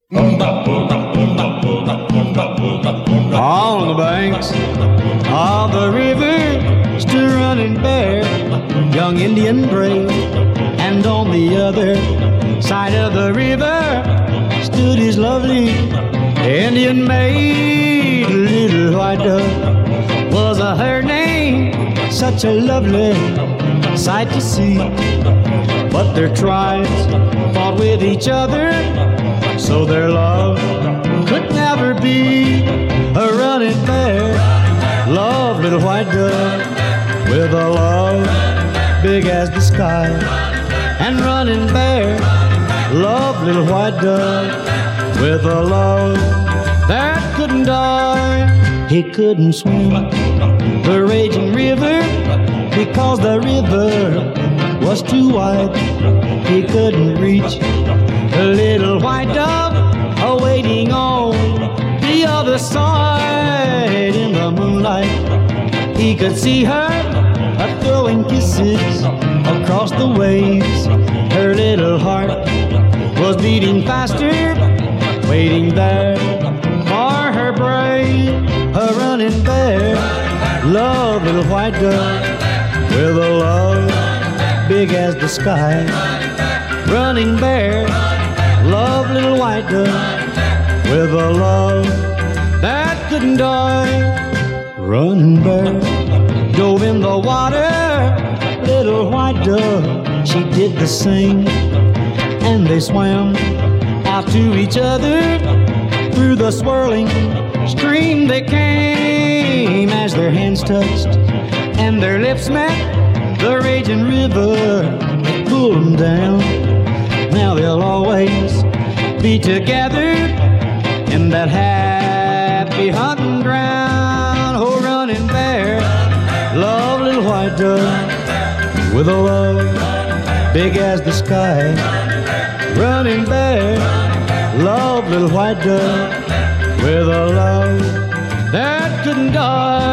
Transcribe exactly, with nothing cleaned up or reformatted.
On the banks of the river stood Running Bear, young Indian brave. And on the other side of the river stood his lovely Indian maid. Little white dove was her name, such a lovely sight to see. But their tribes fought with each other, so their love could never be. A Running Bear loved Little White Dove with a love big as the sky. And Running Bear loved Little White Dove with a love that couldn't die. He couldn't swim the raging river because the river was too wide. He couldn't reach the little white dove awaiting on the other side. In the moonlight he could see her a throwing kisses across the waves. Her little heart was beating faster, waiting there for her brave. A Running Bear loved Little White Dove with a love big as the sky. Running Bear loved Little White Dove with a love that couldn't die. Running Bear dove in the water, Little White Dove, she did the same. And they swam out to each other. Through the swirling stream they came. As their hands touched and their lips met, the raging river pulled them down. Now they'll always be together in that happy hunting ground. Oh, Running Bear loved Little White Dove with a love big as the sky. Running Bear loved Little White Dove with a love that couldn't die.